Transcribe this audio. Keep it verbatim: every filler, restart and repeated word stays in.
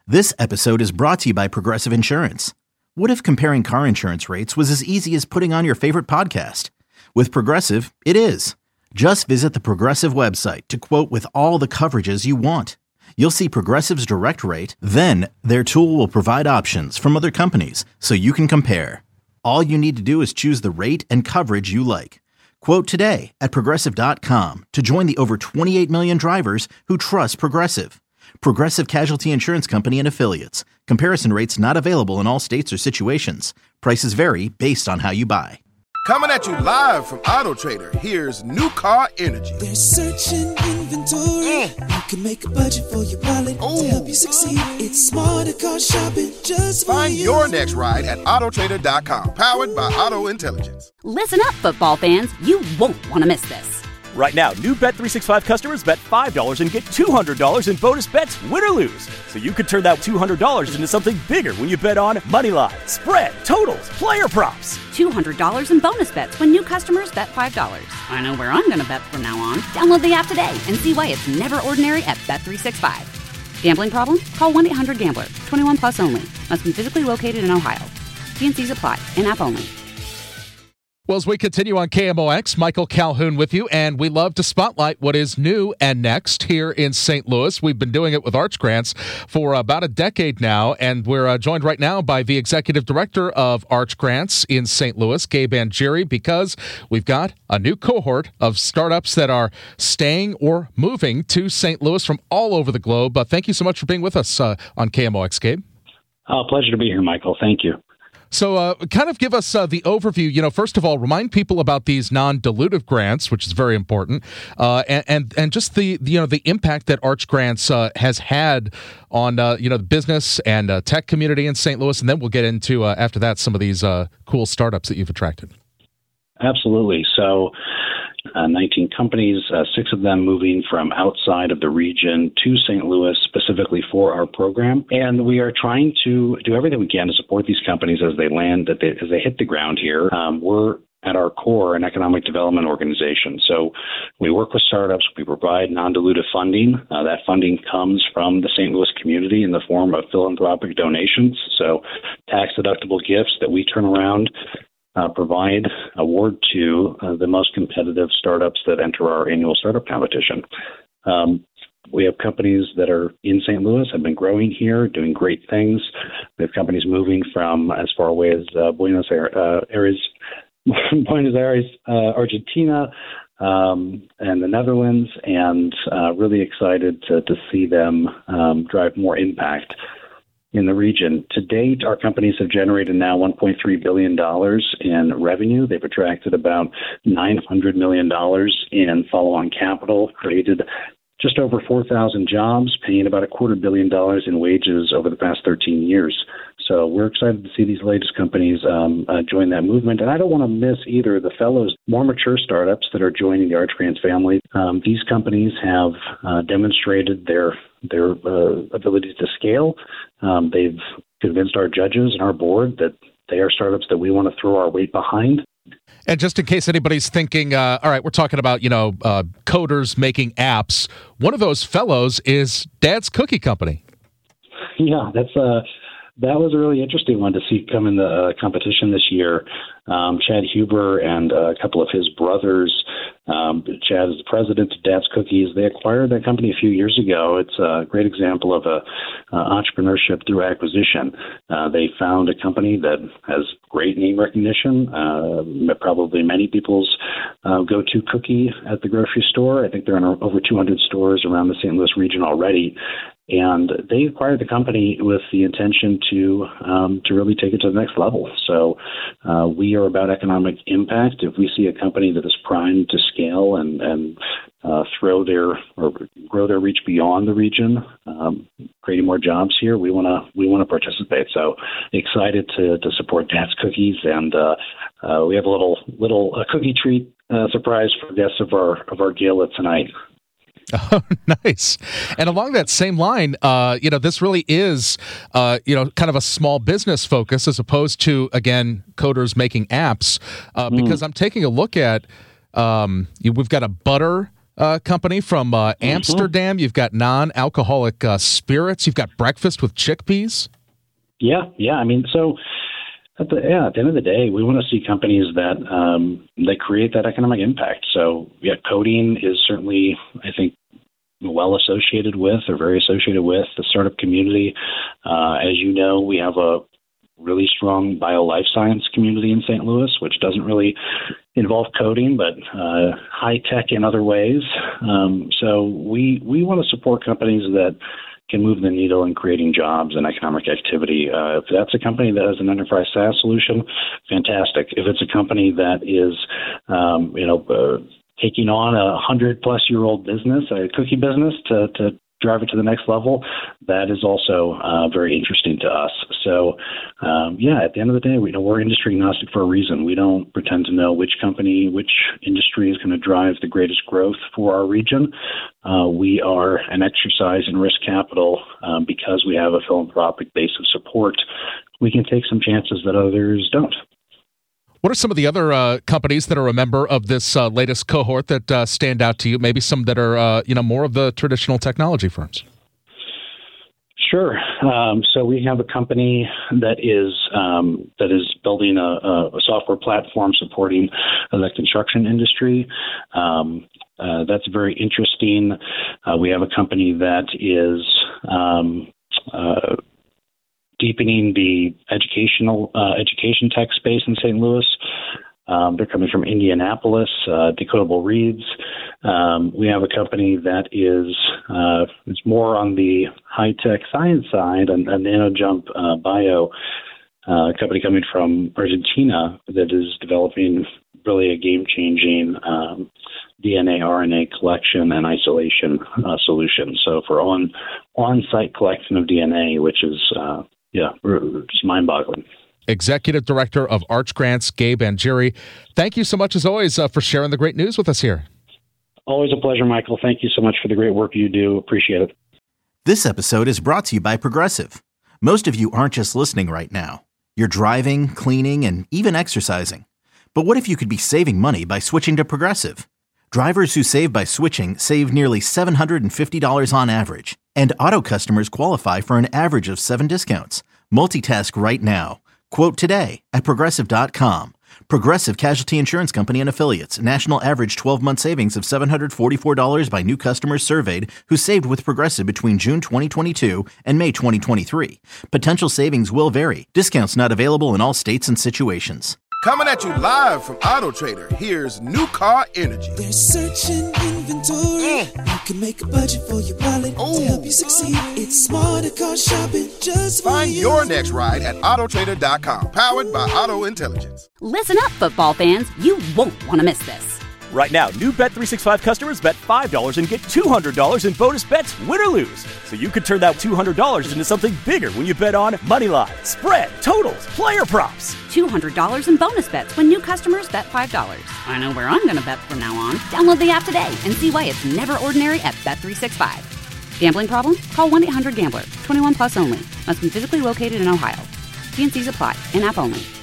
This episode is brought to you by Progressive Insurance. What if comparing car insurance rates was as easy as putting on your favorite podcast? With Progressive, it is. Just visit the Progressive website to quote with all the coverages you want. You'll see Progressive's direct rate, then their tool will provide options from other companies so you can compare. All you need to do is choose the rate and coverage you like. Quote today at progressive dot com to join the over twenty-eight million drivers who trust Progressive. Progressive Casualty Insurance Company and Affiliates. Comparison rates not available in all states or situations. Prices vary based on how you buy. Coming at you live from Auto Trader, here's New Car Energy. They're searching inventory. Mm. You can make a budget for your wallet Ooh. To help you succeed. It's smarter car shopping just for Find you. your next ride at auto trader dot com. Powered by Auto Intelligence. Listen up, football fans. You won't want to miss this. Right now, new Bet three sixty-five customers bet five dollars and get two hundred dollars in bonus bets, win or lose. So you could turn that two hundred dollars into something bigger when you bet on money line, spread, totals, player props. two hundred dollars in bonus bets when new customers bet five dollars. I know where I'm going to bet from now on. Download the app today and see why it's never ordinary at Bet three sixty-five. Gambling problem? Call one eight hundred gambler. twenty-one plus only. Must be physically located in Ohio. T and C's apply. In-app only. Well, as we continue on K M O X, Michael Calhoun with you, and we love to spotlight what is new and next here in Saint Louis. We've been doing it with Arch Grants for about a decade now, and we're uh, joined right now by the executive director of Arch Grants in Saint Louis, Gabe Angieri, because we've got a new cohort of startups that are staying or moving to Saint Louis from all over the globe. Uh, thank you so much for being with us uh, on K M O X, Gabe. Oh, pleasure to be here, Michael. Thank you. So uh, kind of give us uh, the overview. You know, first of all, remind people about these non-dilutive grants, which is very important, uh, and, and and just the you know the impact that Arch Grants uh, has had on uh, you know the business and uh, tech community in Saint Louis, and then we'll get into uh, after that some of these uh, cool startups that you've attracted. Absolutely. So. Uh, nineteen companies, uh, six of them moving from outside of the region to Saint Louis specifically for our program. And we are trying to do everything we can to support these companies as they land, that they, as they hit the ground here. Um, we're at our core an economic development organization. So we work with startups. We provide non-dilutive funding. Uh, that funding comes from the Saint Louis community in the form of philanthropic donations. So tax-deductible gifts that we turn around Uh, provide award to uh, the most competitive startups that enter our annual startup competition. Um, we have companies that are in Saint Louis, have been growing here, doing great things. We have companies moving from as far away as uh, Buenos Aires, uh, Buenos Aires, uh, Argentina, um, and the Netherlands, and uh, really excited to, to see them um, drive more impact in the region. To date, our companies have generated now one point three billion dollars in revenue. They've attracted about nine hundred million dollars in follow-on capital, created just over four thousand jobs, paying about a quarter billion dollars in wages over the past thirteen years. So we're excited to see these latest companies um, uh, join that movement. And I don't want to miss either the fellows, more mature startups that are joining the Arch Grants family. Um, these companies have uh, demonstrated their their uh, ability to scale. Um, they've convinced our judges and our board that they are startups that we want to throw our weight behind. And just in case anybody's thinking, uh, all right, we're talking about, you know, uh, coders making apps. One of those fellows is Dad's Cookie Company. Yeah, that's uh, that was a really interesting one to see come in the uh, competition this year. Um, Chad Huber and uh, a couple of his brothers, um, Chad is the president of Dad's Cookies. They acquired that company a few years ago. It's a great example of a, uh, entrepreneurship through acquisition. Uh, they found a company that has great name recognition, uh, probably many people's uh, go-to cookie at the grocery store. I think they're in over two hundred stores around the Saint Louis region already. And they acquired the company with the intention to um, to really take it to the next level. So uh, we are about economic impact. If we see a company that is primed to scale and and uh, throw their or grow their reach beyond the region, um, creating more jobs here, we want to we want to participate. So excited to to support Dad's Cookies, and uh, uh, we have a little little a cookie treat uh, surprise for guests of our of our gala tonight. Oh, nice. And along that same line, uh, you know, this really is, uh, you know, kind of a small business focus as opposed to, again, coders making apps. Uh, mm. Because I'm taking a look at, um, we've got a butter uh, company from uh, Mm-hmm. Amsterdam. You've got non-alcoholic uh, spirits. You've got breakfast with chickpeas. Yeah, yeah. I mean, so at the yeah, at the end of the day, we want to see companies that um, that create that economic impact. So yeah, codeine is certainly, I think, well associated with or very associated with the startup community. Uh, as you know, we have a really strong bio life science community in Saint Louis, which doesn't really involve coding, but uh, high tech in other ways. Um, so we we want to support companies that can move the needle in creating jobs and economic activity. Uh, if that's a company that has an enterprise SaaS solution, fantastic. If it's a company that is, um, you know, uh, taking on a hundred plus year old business, a cookie business, to, to drive it to the next level, that is also uh, very interesting to us. So, um, yeah, at the end of the day, we know we're industry agnostic for a reason. We don't pretend to know which company, which industry is going to drive the greatest growth for our region. Uh, we are an exercise in risk capital um, because we have a philanthropic base of support. We can take some chances that others don't. What are some of the other uh, companies that are a member of this uh, latest cohort that uh, stand out to you? Maybe some that are, uh, you know, more of the traditional technology firms. Sure. Um, so we have a company that is um, that is building a, a software platform supporting the construction industry. Um, uh, that's very interesting. Uh, we have a company that is um, uh, deepening the educational uh, education tech space in Saint Louis. Um, they're coming from Indianapolis, uh, Decodable Reads. Um, we have a company that is uh, is more on the high-tech science side, and a NanoJump uh, Bio, uh, a company coming from Argentina that is developing really a game-changing um, D N A, R N A collection and isolation uh, solution. So for on on-site collection of D N A, which is uh, yeah, just mind-boggling. Executive Director of Arch Grants, Gabe Angieri. Thank you so much, as always, uh, for sharing the great news with us here. Always a pleasure, Michael. Thank you so much for the great work you do. Appreciate it. This episode is brought to you by Progressive. Most of you aren't just listening right now. You're driving, cleaning, and even exercising. But what if you could be saving money by switching to Progressive? Drivers who save by switching save nearly seven hundred fifty dollars on average. And auto customers qualify for an average of seven discounts. Multitask right now. Quote today at Progressive dot com. Progressive Casualty Insurance Company and Affiliates. National average twelve-month savings of seven hundred forty-four dollars by new customers surveyed who saved with Progressive between June twenty twenty-two and May twenty twenty-three. Potential savings will vary. Discounts not available in all states and situations. Coming at you live from Auto Trader, here's New Car Energy. There's searching inventory. Mm. You can make a budget for your wallet Ooh. to help you succeed. It's smarter car shopping just for Find you. your next ride at Auto Trader dot com, powered by Auto Intelligence. Listen up, football fans. You won't want to miss this. Right now, new Bet three sixty-five customers bet five dollars and get two hundred dollars in bonus bets, win or lose. So you could turn that two hundred dollars into something bigger when you bet on money line, spread, totals, player props. two hundred dollars in bonus bets when new customers bet five dollars. I know where I'm going to bet from now on. Download the app today and see why it's never ordinary at Bet three sixty-five. Gambling problem? Call one eight hundred gambler. twenty-one plus only. Must be physically located in Ohio. T N Cs apply. In-app only.